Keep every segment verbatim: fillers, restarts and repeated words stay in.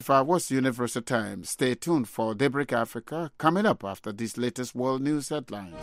Hours Universal Time. Stay tuned for Daybreak Africa coming up after these latest world news headlines.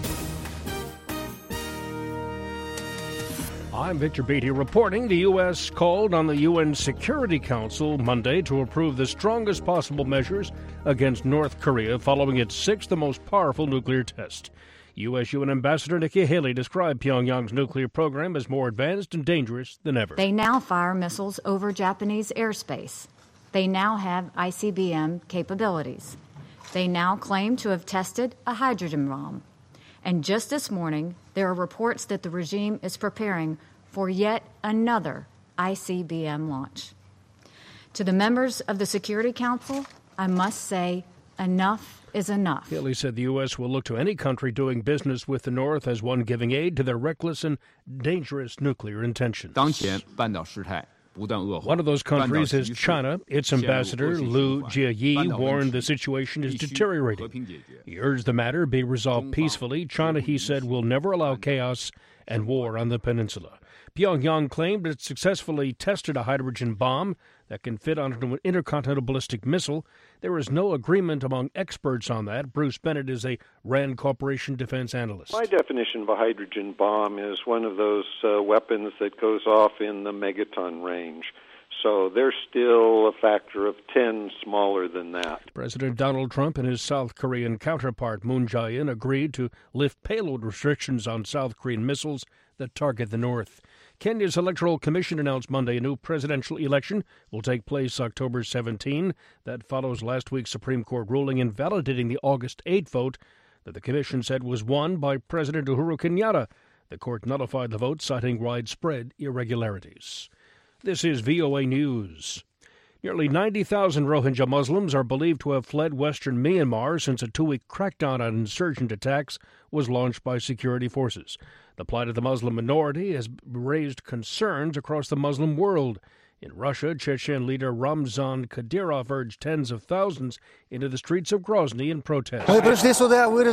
I'm Victor Beatty reporting. The U S called on the U N Security Council Monday to approve the strongest possible measures against North Korea following its sixth and most powerful nuclear test. U S U N Ambassador Nikki Haley described Pyongyang's nuclear program as more advanced and dangerous than ever. They now fire missiles over Japanese airspace. They now have I C B M capabilities. They now claim to have tested a hydrogen bomb. And just this morning, there are reports that the regime is preparing for yet another I C B M launch. To the members of the Security Council, I must say, enough is enough. Haley said the U S will look to any country doing business with the North as one giving aid to their reckless and dangerous nuclear intentions. One of those countries is China. Its ambassador, Liu Jieyi, warned the situation is deteriorating. He urged the matter be resolved peacefully. China, he said, will never allow chaos and war on the peninsula. Pyongyang claimed it successfully tested a hydrogen bomb that can fit onto an intercontinental ballistic missile. There is no agreement among experts on that. Bruce Bennett is a RAND Corporation defense analyst. My definition of a hydrogen bomb is one of those uh, weapons that goes off in the megaton range. So they're still a factor of ten smaller than that. President Donald Trump and his South Korean counterpart Moon Jae-in agreed to lift payload restrictions on South Korean missiles that target the North. Kenya's Electoral Commission announced Monday a new presidential election will take place October seventeenth. That follows last week's Supreme Court ruling invalidating the August eighth vote that the commission said was won by President Uhuru Kenyatta. The court nullified the vote, citing widespread irregularities. This is V O A News. Nearly ninety thousand Rohingya Muslims are believed to have fled western Myanmar since a two-week crackdown on insurgent attacks was launched by security forces. The plight of the Muslim minority has raised concerns across the Muslim world. In Russia, Chechen leader Ramzan Kadyrov urged tens of thousands into the streets of Grozny in protest. Rasul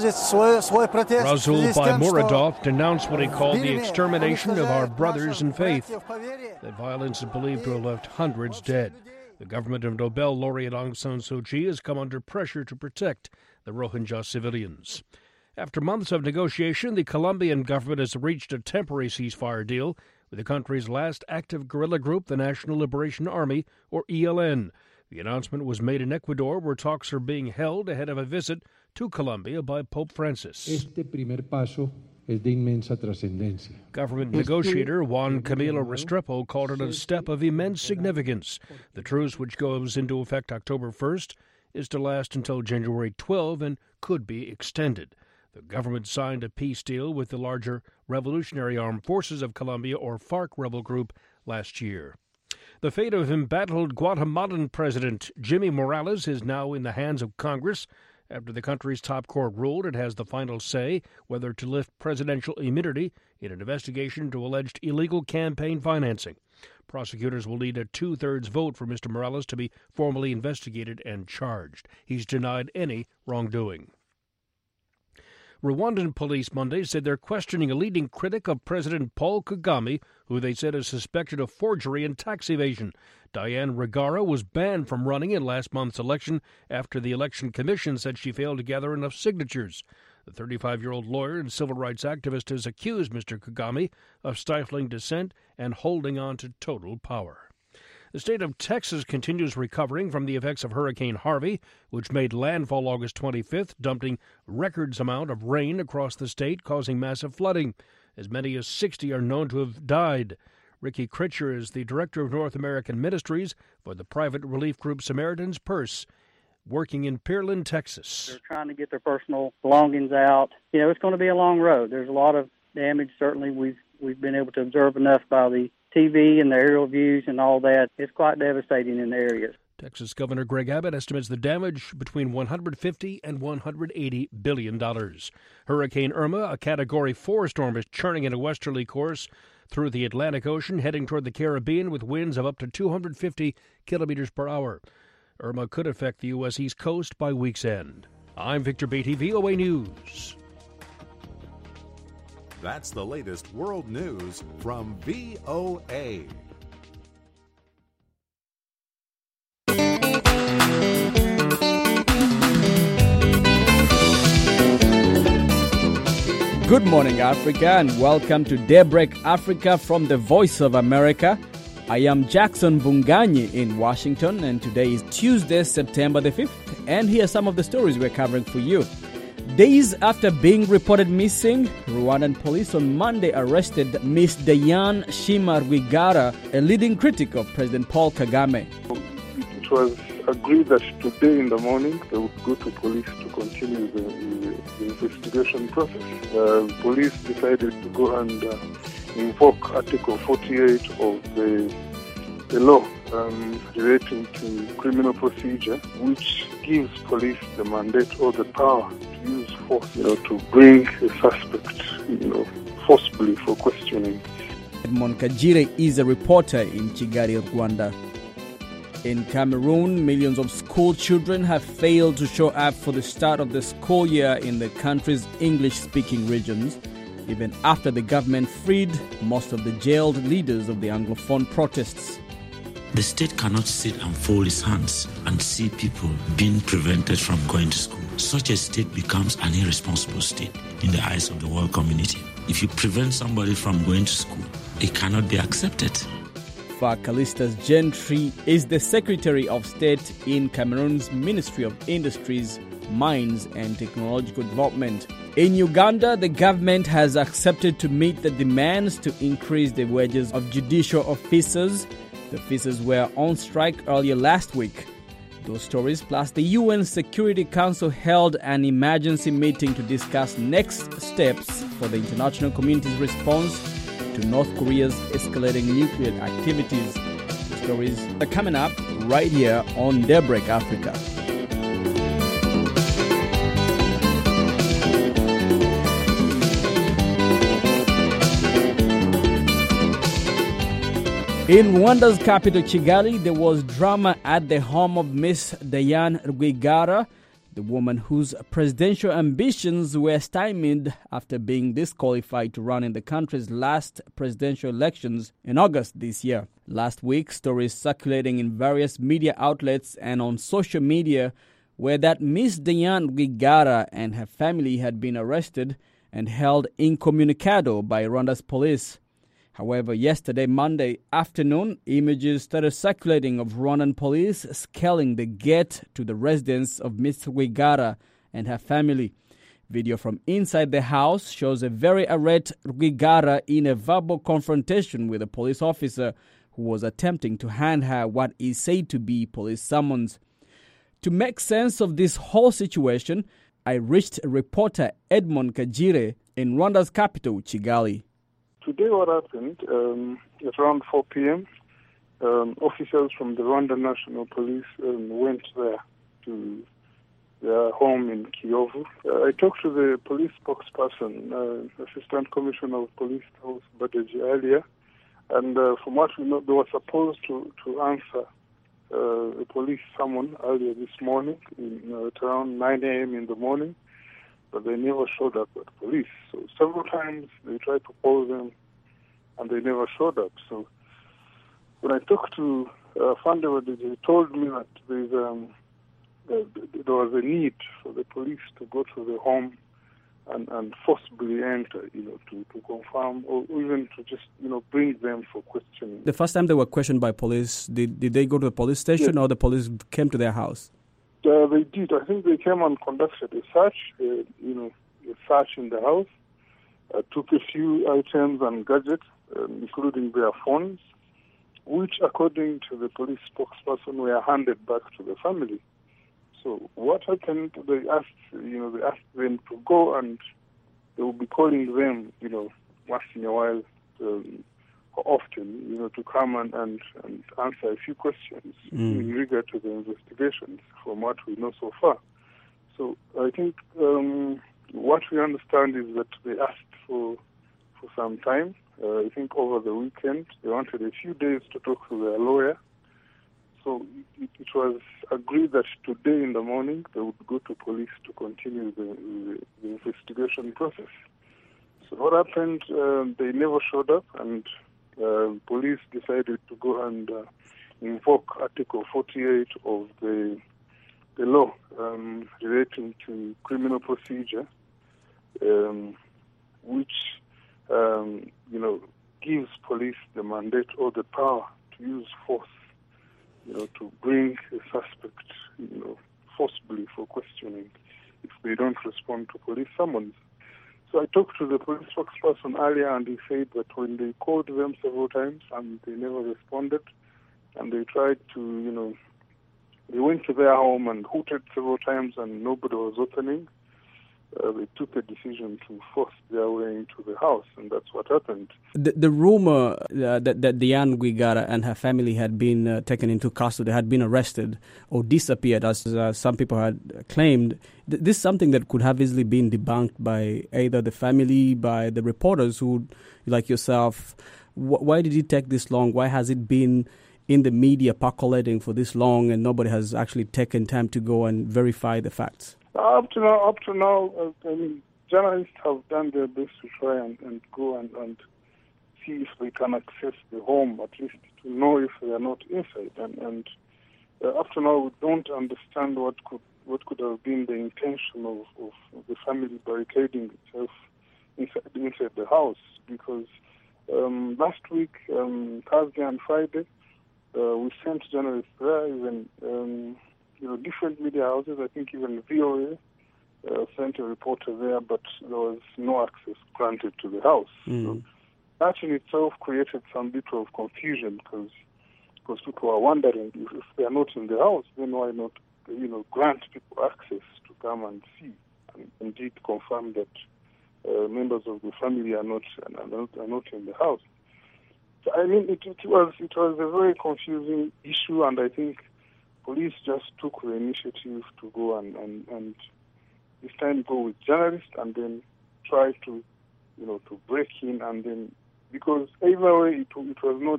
Baymuradov denounced what he called the extermination of our brothers in faith. That violence is believed to have left hundreds dead. The government of Nobel laureate Aung San Suu Kyi has come under pressure to protect the Rohingya civilians. After months of negotiation, the Colombian government has reached a temporary ceasefire deal with the country's last active guerrilla group, the National Liberation Army, or E L N. The announcement was made in Ecuador, where talks are being held ahead of a visit to Colombia by Pope Francis. Este primer paso es de inmensa trascendencia. Government negotiator Juan Camilo Restrepo called it a step of immense significance. The truce, which goes into effect October first, is to last until January twelfth and could be extended. The government signed a peace deal with the larger Revolutionary Armed Forces of Colombia, or FARC rebel group, last year. The fate of embattled Guatemalan President Jimmy Morales is now in the hands of Congress. After the country's top court ruled it has the final say whether to lift presidential immunity in an investigation into alleged illegal campaign financing. Prosecutors will need a two-thirds vote for Mister Morales to be formally investigated and charged. He's denied any wrongdoing. Rwandan police Monday said they're questioning a leading critic of President Paul Kagame, who they said is suspected of forgery and tax evasion. Diane Rwigara was banned from running in last month's election after the Election Commission said she failed to gather enough signatures. The thirty-five-year-old lawyer and civil rights activist has accused Mister Kagame of stifling dissent and holding on to total power. The state of Texas continues recovering from the effects of Hurricane Harvey, which made landfall August twenty-fifth, dumping records amount of rain across the state, causing massive flooding. As many as sixty are known to have died. Ricky Critcher is the director of North American Ministries for the private relief group Samaritan's Purse, working in Pearland, Texas. They're trying to get their personal belongings out. You know, it's going to be a long road. There's a lot of damage. Certainly, we've we've been able to observe enough by the T V and the aerial views and all that. It's quite devastating in the areas. Texas Governor Greg Abbott estimates the damage between one hundred fifty and one hundred eighty billion dollars. Hurricane Irma, a Category four storm, is churning in a westerly course through the Atlantic Ocean, heading toward the Caribbean with winds of up to two hundred fifty kilometers per hour. Irma could affect the U S East Coast by week's end. I'm Victor Beatty, V O A News. That's the latest world news from V O A. Good morning, Africa, and welcome to Daybreak Africa from the Voice of America. I am Jackson Bunganyi in Washington, and today is Tuesday, September the fifth, and here are some of the stories we're covering for you. Days after being reported missing, Rwandan police on Monday arrested Miss Diane Shima Rwigara, a leading critic of President Paul Kagame. It was agreed that today in the morning they would go to police to continue the, the, the investigation process. Uh, police decided to go and uh, invoke Article forty-eight of the, the law um, relating to criminal procedure, which gives police the mandate or the power to use force, you know, to bring a suspect, you know, forcibly for questioning. Edmond Kajire is a reporter in Kigali, Rwanda. In Cameroon, millions of school children have failed to show up for the start of the school year in the country's English-speaking regions, even after the government freed most of the jailed leaders of the Anglophone protests. The state cannot sit and fold its hands and see people being prevented from going to school. Such a state becomes an irresponsible state in the eyes of the world community. If you prevent somebody from going to school, it cannot be accepted. Kalistas Gentry is the Secretary of State in Cameroon's Ministry of Industries, Mines and Technological Development. In Uganda, the government has accepted to meet the demands to increase the wages of judicial officers. The officers were on strike earlier last week. Those stories, plus the U N Security Council held an emergency meeting to discuss next steps for the international community's response to North Korea's escalating nuclear activities. The stories are coming up right here on Daybreak Africa. In Rwanda's capital, Kigali, there was drama at the home of Miss Diane Rwigara, the woman whose presidential ambitions were stymied after being disqualified to run in the country's last presidential elections in August this year. Last week, stories circulating in various media outlets and on social media were that Miss Diane Rwigara and her family had been arrested and held incommunicado by Rwanda's police. However, yesterday, Monday afternoon, images started circulating of Rwandan police scaling the gate to the residence of Miss Rwigara and her family. Video from inside the house shows a very irate Rwigara in a verbal confrontation with a police officer who was attempting to hand her what is said to be police summons. To make sense of this whole situation, I reached reporter Edmond Kajire in Rwanda's capital, Kigali. Today what happened, um, at around four p.m., um, officers from the Rwanda National Police um, went there to their home in Kiyovu. Uh, I talked to the police spokesperson, uh, Assistant Commissioner of Police, Badeji, earlier, and uh, from what we know, they were supposed to, to answer uh, a police summon earlier this morning, in, uh, at around nine a.m. in the morning. But they never showed up at police. So several times they tried to call them, and they never showed up. So when I talked to uh, Fandeva, he told me that there's, um, uh, there was a need for the police to go to the home and, and forcibly enter, you know, to, to confirm or even to just, you know, bring them for questioning. The first time they were questioned by police, did, did they go to the police station, yes, or the police came to their house? Uh, they did. I think they came and conducted a search, uh, you know, a search in the house, uh, took a few items and gadgets, uh, including their phones, which, according to the police spokesperson, were handed back to the family. So what happened, they asked, you know, they asked them to go, and they will be calling them, you know, once in a while, um, often, you know, to come and, and, and answer a few questions mm. in regard to the investigations from what we know so far. So I think um, what we understand is that they asked for for some time. Uh, I think over the weekend they wanted a few days to talk to their lawyer. So it, it was agreed that today in the morning they would go to police to continue the, the, the investigation process. So what happened, uh, they never showed up, and Uh, police decided to go and uh, invoke Article forty-eight of the the law um, relating to criminal procedure, um, which, um, you know, gives police the mandate or the power to use force, you know, to bring a suspect, you know, forcibly for questioning if they don't respond to police summons. So I talked to the police spokesperson earlier, and he said that when they called them several times and they never responded, and they tried to, you know, they went to their home and hooted several times and nobody was opening, uh, they took a decision to force their way into the house, and that's what happened. The, the rumor uh, that, that Diane Rwigara and her family had been uh, taken into custody, had been arrested or disappeared, as uh, some people had claimed, th- this is something that could have easily been debunked by either the family, by the reporters who, like yourself. W- why did it take this long? Why has it been in the media percolating for this long and nobody has actually taken time to go and verify the facts? Up to now, up to now, uh, I mean, journalists have done their best to try and, and go and, and see if they can access the home, at least to know if they are not inside. And, and uh, up to now, we don't understand what could what could have been the intention of, of the family barricading itself inside, inside the house. Because um, last week, um, Thursday and Friday, uh, we sent journalists there, even um, you know, different media houses. I think even V O A uh, sent a reporter there, but there was no access granted to the house. Mm. So that in itself created some bit of confusion because because people are wondering if, if they are not in the house, then why not, you know, grant people access to come and see and indeed confirm that uh, members of the family are not are not, are not in the house. So, I mean, it, it was it was a very confusing issue, and I think police just took the initiative to go and, and, and this time go with journalists and then try to, you know, to break in, and then, because either way it, it was not,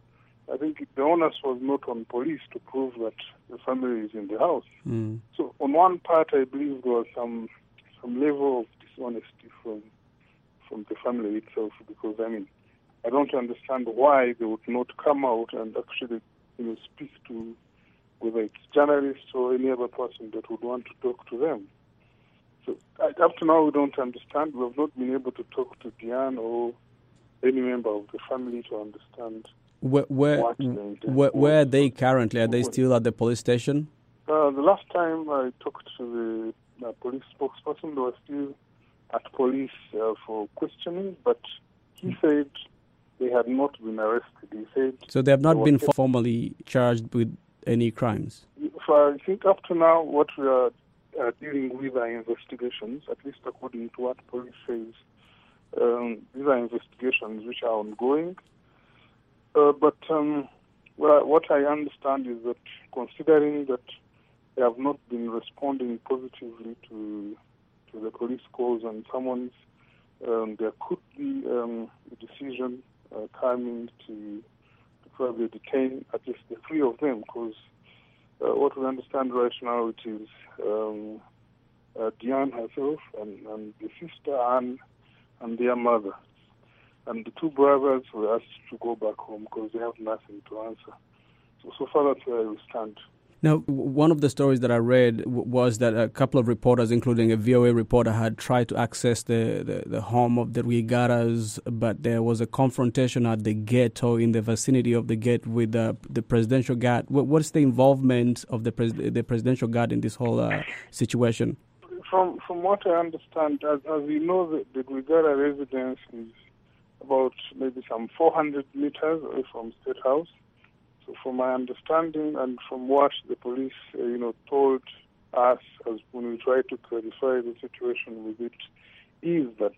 I think the onus was not on police to prove that the family is in the house. Mm. So on one part, I believe there was some some level of dishonesty from from the family itself, because, I mean, I don't understand why they would not come out and actually, you know, speak to whether it's journalists or any other person that would want to talk to them. So up to now, we don't understand. We have not been able to talk to Diane or any member of the family to understand where where what where, where are they currently? Are they still at the police station? Uh, the last time I talked to the uh, police spokesperson, they were still at police uh, for questioning, but he said they had not been arrested. He said so they have not been formally charged with any crimes? So I think up to now, what we are uh, dealing with are investigations, at least according to what police says. Um, these are investigations which are ongoing. Uh, but um, well, what I understand is that considering that they have not been responding positively to to the police calls and summons, um, there could be um, a decision uh, coming to probably detain at least the three of them, because uh, what we understand right now, it is um, uh, Diane herself and, and the sister Anne and their mother. And the two brothers were asked to go back home because they have nothing to answer. So, so far that's where we stand. Now, one of the stories that I read w- was that a couple of reporters, including a V O A reporter, had tried to access the, the, the home of the Rwigaras, but there was a confrontation at the gate or in the vicinity of the gate with uh, the presidential guard. W- what's the involvement of the pres- the presidential guard in this whole uh, situation? From from what I understand, as, as we know, the, the Rwigara residence is about maybe some four hundred meters away from State House. So from my understanding and from what the police, uh, you know, told us as when we tried to clarify the situation with it, is that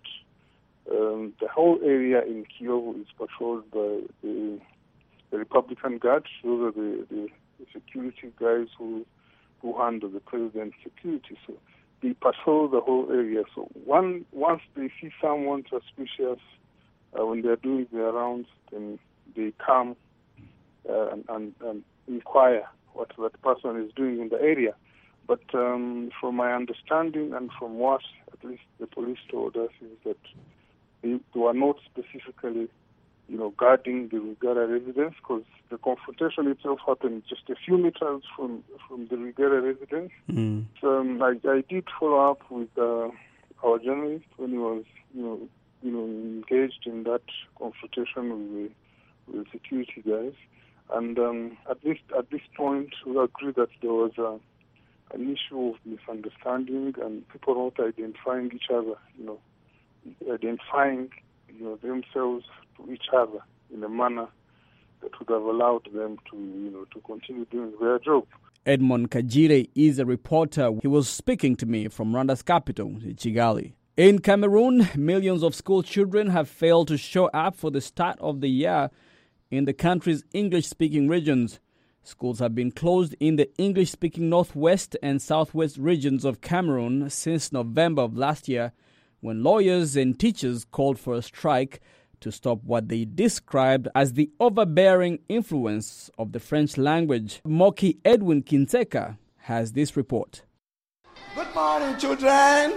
um, the whole area in Kyovu is patrolled by the, the Republican Guard. Those are the, the, the security guys who who handle the president's security. So they patrol the whole area. So one once they see someone suspicious, uh, when they're doing their rounds, then they come Uh, and, and, and inquire what that person is doing in the area. But um, from my understanding and from what at least the police told us is that they, they were not specifically, you know, guarding the Rwigara residence, because the confrontation itself happened just a few meters from from the Rwigara residence. Mm. So um, I, I did follow up with uh, our journalist when he was, you know, you know, engaged in that confrontation with the, with the security guys. And um, at least at this point, we agree that there was a, an issue of misunderstanding and people not identifying each other, you know, identifying you know, themselves to each other in a manner that would have allowed them to, you know, to continue doing their job. Edmond Kajire is a reporter. He was speaking to me from Rwanda's capital, Kigali. In Cameroon, millions of school children have failed to show up for the start of the year in the country's English-speaking regions. Schools have been closed in the English-speaking northwest and southwest regions of Cameroon since November of last year, when lawyers and teachers called for a strike to stop what they described as the overbearing influence of the French language. Moki Edwin Kinseka has this report. Good morning, children.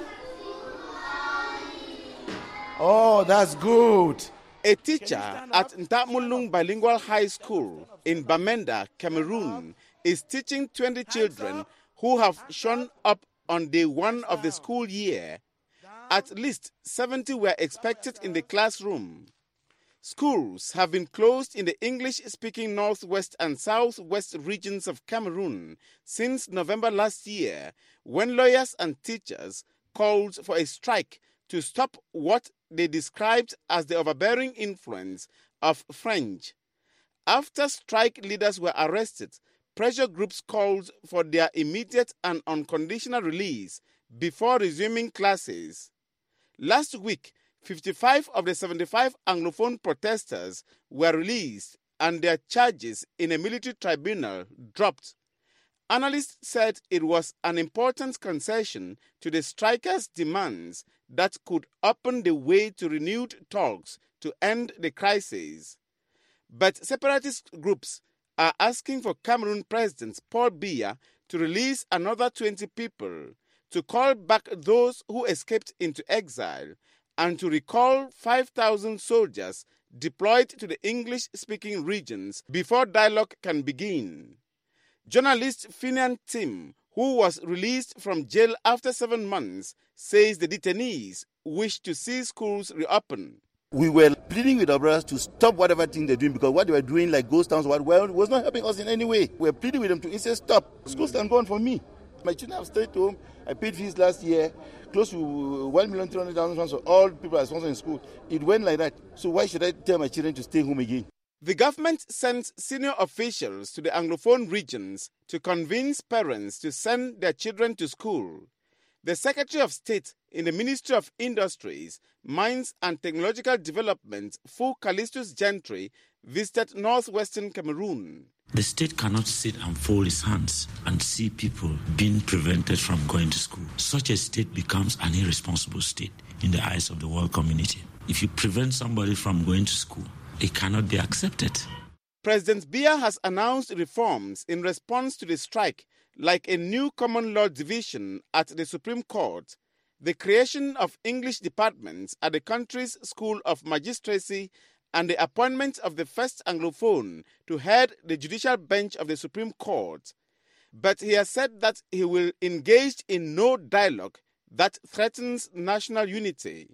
Oh, that's good. A teacher at Ntamulung Bilingual High School in Bamenda, Cameroon, is teaching twenty children who have shown up on day one of the school year. At least seventy were expected in the classroom. Schools have been closed in the English-speaking northwest and southwest regions of Cameroon since November last year, when lawyers and teachers called for a strike to stop what they described as the overbearing influence of French. After strike leaders were arrested, pressure groups called for their immediate and unconditional release before resuming classes. Last week, fifty-five of the seventy-five Anglophone protesters were released and their charges in a military tribunal dropped. Analysts said it was an important concession to the strikers' demands that could open the way to renewed talks to end the crisis. But separatist groups are asking for Cameroon President Paul Biya to release another twenty people, to call back those who escaped into exile, and to recall five thousand soldiers deployed to the English-speaking regions before dialogue can begin. Journalist Finian Tim, who was released from jail after seven months, says the detainees wish to see schools reopen. We were pleading with our brothers to stop whatever thing they're doing, because what they were doing, like ghost towns, well, was not helping us in any way. We were pleading with them to instead stop. Schools can go on for me. My children have stayed home. I paid fees last year, close to one million three hundred thousand pounds for all people are sponsored in school. It went like that. So why should I tell my children to stay home again? The government sent senior officials to the Anglophone regions to convince parents to send their children to school. The Secretary of State in the Ministry of Industries, Mines and Technological Development, Fu Callistus Gentry, visited northwestern Cameroon. The state cannot sit and fold its hands and see people being prevented from going to school. Such a state becomes an irresponsible state in the eyes of the world community. If you prevent somebody from going to school, it cannot be accepted. President Biya has announced reforms in response to the strike, like a new common law division at the Supreme Court, the creation of English departments at the country's School of Magistracy, and the appointment of the first Anglophone to head the judicial bench of the Supreme Court. But he has said that he will engage in no dialogue that threatens national unity.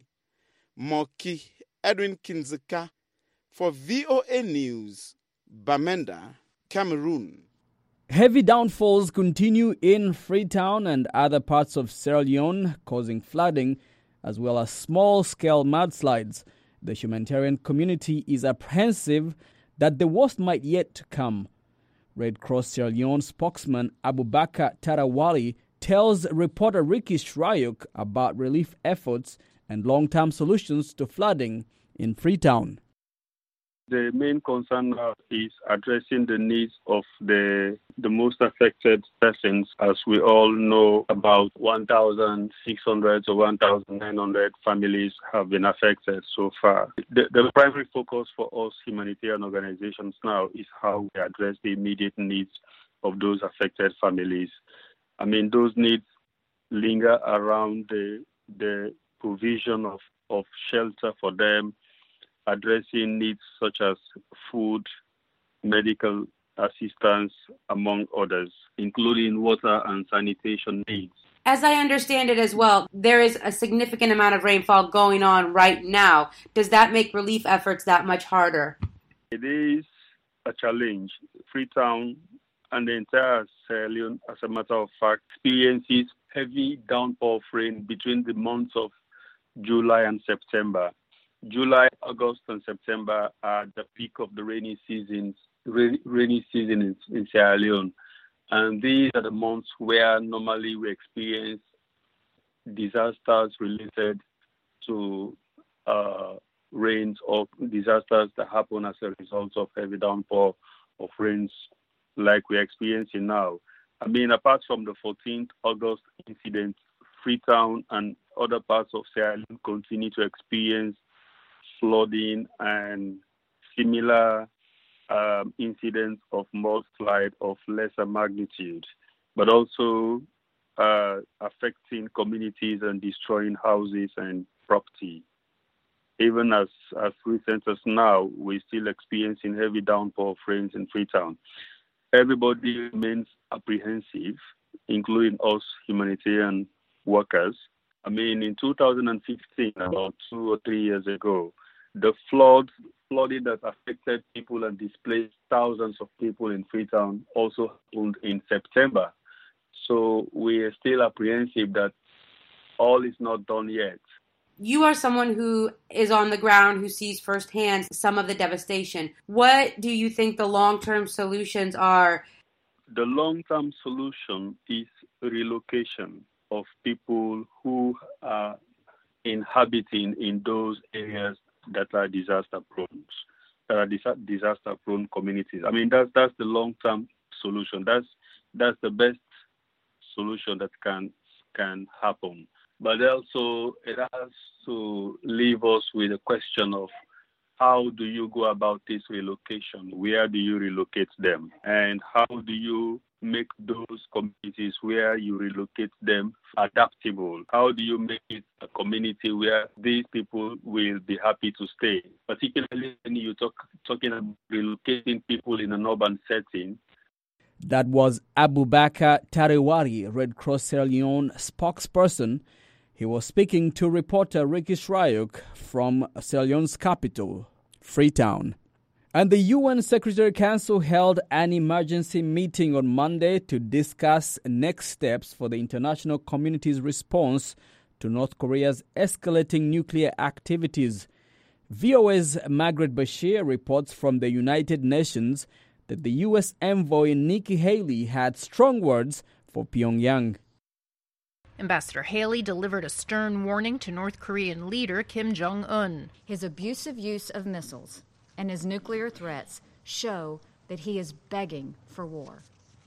Moki Edwin Kinzeka for V O A News, Bamenda, Cameroon. Heavy downfalls continue in Freetown and other parts of Sierra Leone, causing flooding as well as small-scale mudslides. The humanitarian community is apprehensive that the worst might yet come. Red Cross Sierra Leone spokesman Abubakar Tarawali tells reporter Ricky Shrayuk about relief efforts and long-term solutions to flooding in Freetown. The main concern now is addressing the needs of the the most affected persons. As we all know, about one thousand six hundred or one thousand nine hundred families have been affected so far. The, the primary focus for us humanitarian organizations now is how we address the immediate needs of those affected families. I mean, those needs linger around the the provision of, of shelter for them, addressing needs such as food, medical assistance, among others, including water and sanitation needs. As I understand it as well, there is a significant amount of rainfall going on right now. Does that make relief efforts that much harder? It is a challenge. Freetown and the entire Sierra Leone, as a matter of fact, experiences heavy downpour of rain between the months of July and September. July, August, and September are the peak of the rainy seasons, rainy season in, in Sierra Leone. And these are the months where normally we experience disasters related to uh, rains or disasters that happen as a result of heavy downpour of rains like we're experiencing now. I mean, apart from the fourteenth of August incident, Freetown and other parts of Sierra Leone continue to experience flooding and similar Um, incidents of mudslide of lesser magnitude, but also uh, affecting communities and destroying houses and property. Even as, as recent as now, we're still experiencing heavy downpour of rains in Freetown. Everybody remains apprehensive, including us humanitarian workers. I mean, in two thousand fifteen, about two or three years ago, the flood, flooding that affected people and displaced thousands of people in Freetown also happened in September. So we are still apprehensive that all is not done yet. You are someone who is on the ground, who sees firsthand some of the devastation. What do you think the long-term solutions are? The long-term solution is relocation of people who are inhabiting in those areas that are disaster prone, that are disaster prone communities. I mean, that's that's the long-term solution. That's that's the best solution that can can happen. But also, it has to leave us with a question of how do you go about this relocation? Where do you relocate them? And how do you make those communities where you relocate them adaptable? How do you make it a community where these people will be happy to stay? Particularly when you talk talking about relocating people in an urban setting. That was Abubakar Tarewari, Red Cross Sierra Leone spokesperson. He was speaking to reporter Ricky Shryock from Sierra Leone's capital, Freetown. And the U N Secretary Council held an emergency meeting on Monday to discuss next steps for the international community's response to North Korea's escalating nuclear activities. V O A's Margaret Bashir reports from the United Nations that the U S envoy Nikki Haley had strong words for Pyongyang. Ambassador Haley delivered a stern warning to North Korean leader Kim Jong-un. His abusive use of missiles and his nuclear threats show that he is begging for war.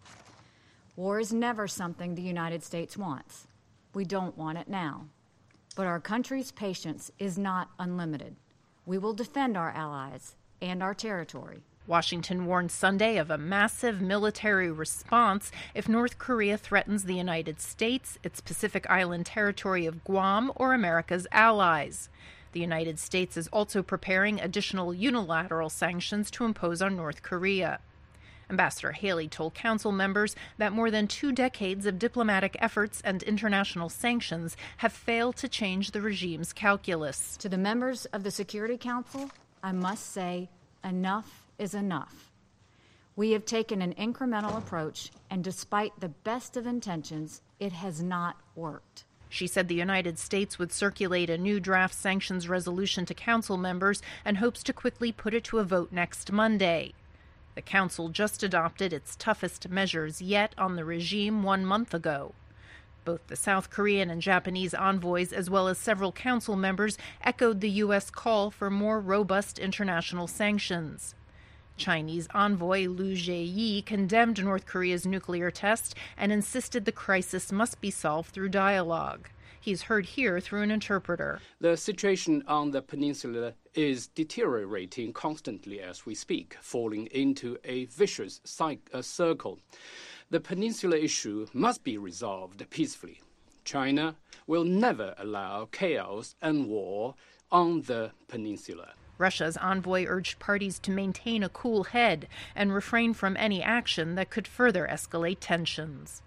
War is never something the United States wants. We don't want it now. But our country's patience is not unlimited. We will defend our allies and our territory. Washington warned Sunday of a massive military response if North Korea threatens the United States, its Pacific Island territory of Guam, or America's allies. The United States is also preparing additional unilateral sanctions to impose on North Korea. Ambassador Haley told council members that more than two decades of diplomatic efforts and international sanctions have failed to change the regime's calculus. To the members of the Security Council, I must say, enough is enough. We have taken an incremental approach, and despite the best of intentions, it has not worked. She said the United States would circulate a new draft sanctions resolution to council members and hopes to quickly put it to a vote next Monday. The council just adopted its toughest measures yet on the regime one month ago. Both the South Korean and Japanese envoys, as well as several council members, echoed the U S call for more robust international sanctions. Chinese envoy Liu Zheyi condemned North Korea's nuclear test and insisted the crisis must be solved through dialogue. He's heard here through an interpreter. The situation on the peninsula is deteriorating constantly as we speak, falling into a vicious cycle, circle. The peninsula issue must be resolved peacefully. China will never allow chaos and war on the peninsula. Russia's envoy urged parties to maintain a cool head and refrain from any action that could further escalate tensions.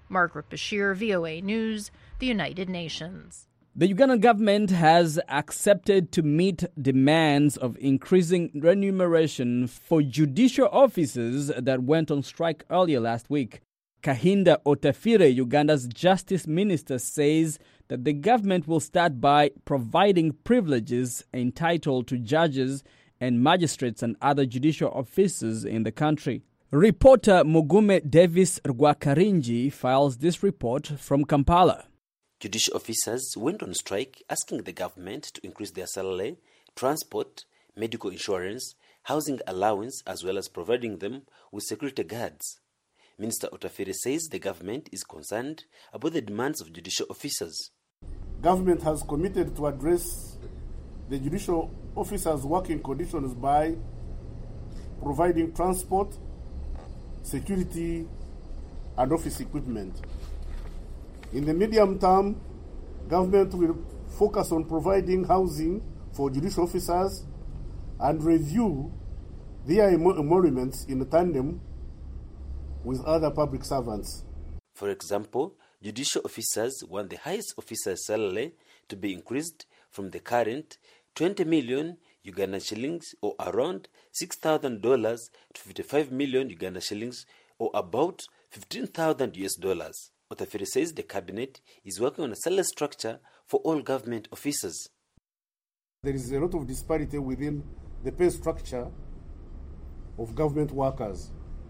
Margaret Bashir, V O A News, the United Nations. The Ugandan government has accepted to meet demands of increasing remuneration for judicial officers that went on strike earlier last week. Kahinda Otafire, Uganda's justice minister, says that the government will start by providing privileges entitled to judges and magistrates and other judicial officers in the country. Reporter Mugume Davis Rwakarinji files this report from Kampala. Judicial officers went on strike asking the government to increase their salary, transport, medical insurance, housing allowance, as well as providing them with security guards. Minister Otafire says the government is concerned about the demands of judicial officers. Government has committed to address the judicial officers' working conditions by providing transport, security, and office equipment. In the medium term, government will focus on providing housing for judicial officers and review their emoluments in tandem with other public servants. For example, judicial officers want the highest officer's salary to be increased from the current twenty million Uganda shillings, or around six thousand dollars, to fifty-five million Uganda shillings, or about fifteen thousand U S dollars. Otafire says the cabinet is working on a salary structure for all government officers. There is a lot of disparity within the pay structure of government workers.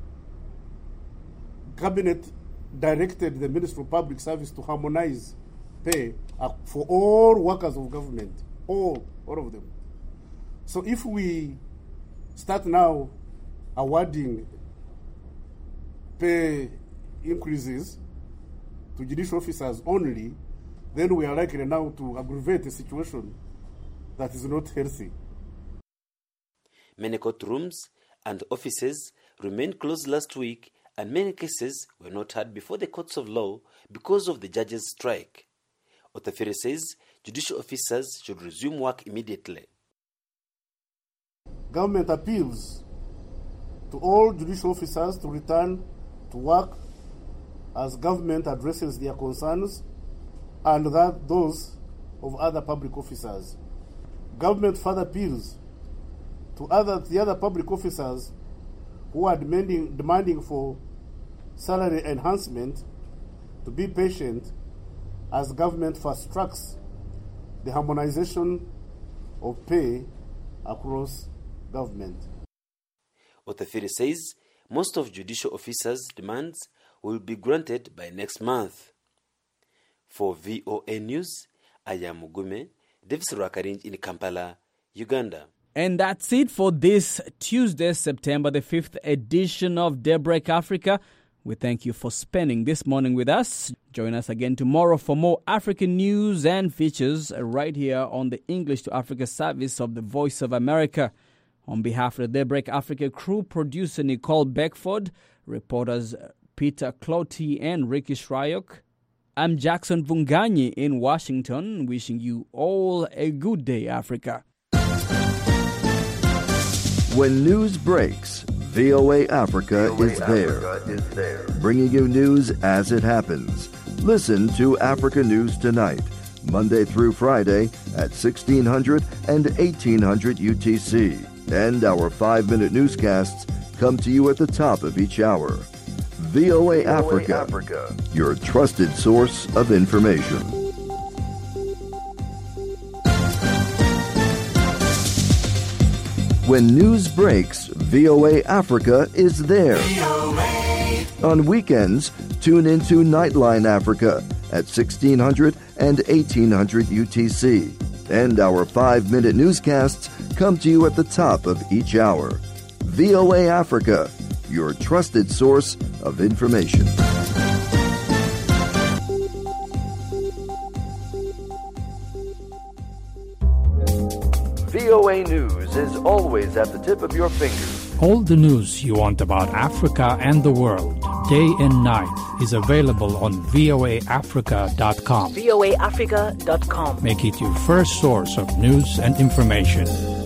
Cabinet directed the Ministry of Public Service to harmonize pay for all workers of government, all, all of them. So if we start now awarding pay increases to judicial officers only, then we are likely now to aggravate a situation that is not healthy. Many courtrooms and offices remained closed last week, and many cases were not heard before the courts of law because of the judges' strike. Otafire says judicial officers should resume work immediately. Government appeals to all judicial officers to return to work as government addresses their concerns and that those of other public officers. Government further appeals to other, the other public officers who are demanding, demanding for salary enhancement to be patient as government fast tracks the harmonization of pay across government. Otafire says most of judicial officers' demands will be granted by next month. For V O A News, I am Mugume Davis Rwakarinji in Kampala, Uganda. And that's it for this Tuesday, September the fifth edition of Daybreak Africa. We thank you for spending this morning with us. Join us again tomorrow for more African news and features right here on the English to Africa service of the Voice of America. On behalf of the Daybreak Africa crew, producer Nicole Beckford, reporters Peter Clotty and Ricky Shryock, I'm Jackson Vunganyi in Washington, wishing you all a good day, Africa. When news breaks, V O A Africa, V O A is, there, Africa is there, bringing you news as it happens. Listen to Africa News Tonight, Monday through Friday at sixteen hundred and eighteen hundred U T C. And our five-minute newscasts come to you at the top of each hour. V O A, V O A Africa, Africa, your trusted source of information. When news breaks, V O A Africa is there. On weekends, tune into Nightline Africa at sixteen hundred and eighteen hundred U T C. And our five-minute newscasts come to you at the top of each hour. V O A Africa, your trusted source of information. V O A News is always at the tip of your fingers. All the news you want about Africa and the world, day and night, is available on V O A Africa dot com. V O A Africa dot com. Make it your first source of news and information.